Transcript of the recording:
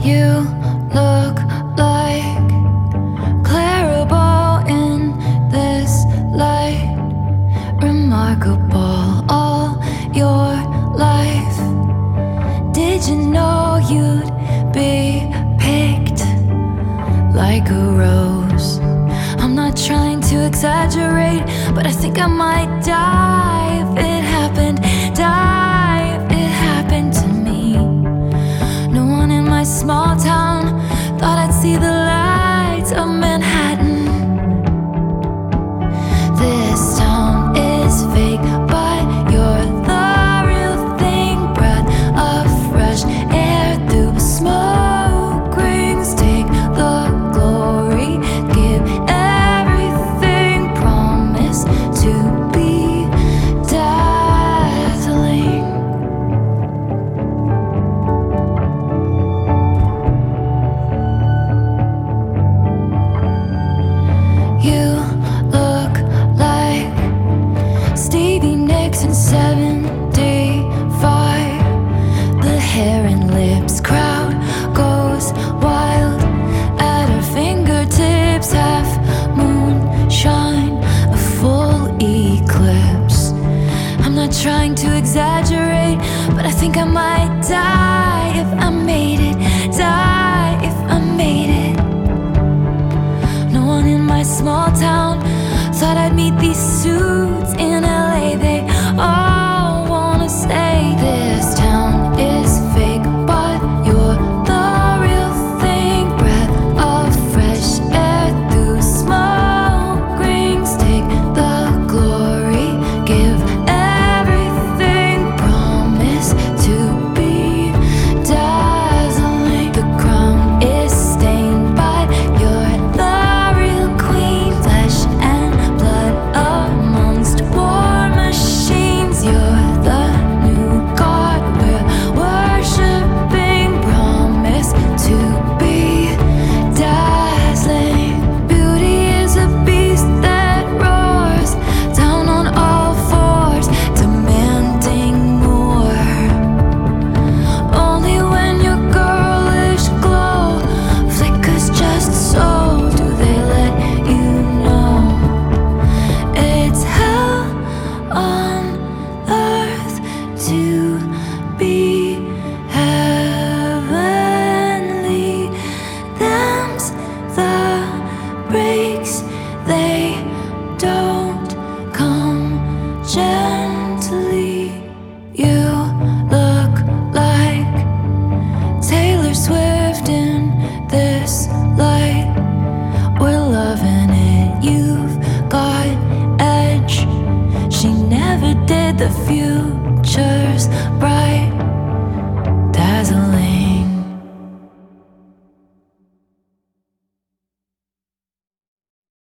You look like Clarabelle in this light. Remarkable all your life. Did you know you'd be picked like a rose? I'm not trying to exaggerate, but I think I might die if it happened. Die if it happened to me. No one in my small town thought I'd see the lights of Manhattan. This town is fake, but you're the real thing. Breath of fresh air through smoke rings. Take the glory, give everything. Promise to be dazzling. You look like Stevie Nicks in 75. The hair and lips, crowd goes wild at her fingertips. Half moonshine, a full eclipse. I'm not trying to exaggerate, but I think I might die if I made it. Die if I made it. No one in my small town thought I'd meet these suits in LA. They all wanna say this town is fake, but you're the real thing. Breath of fresh air through smoke rings. Take the glory, give everything. Promise to be dazzling. The crown is stained, but you're the real queen. Flesh and blood amongst war machines. You're the new god we're worshipping. Promise to be dazzling. Beauty is a beast that roars down on all fours, demanding more. Only when your girlish glow flickers just so do they let you know it's hell on earth to be heavenly. Them's the breaks, they don't come gently. You look like Taylor Swift in this light. We're loving it, you've got edge. She never did, the future's bright.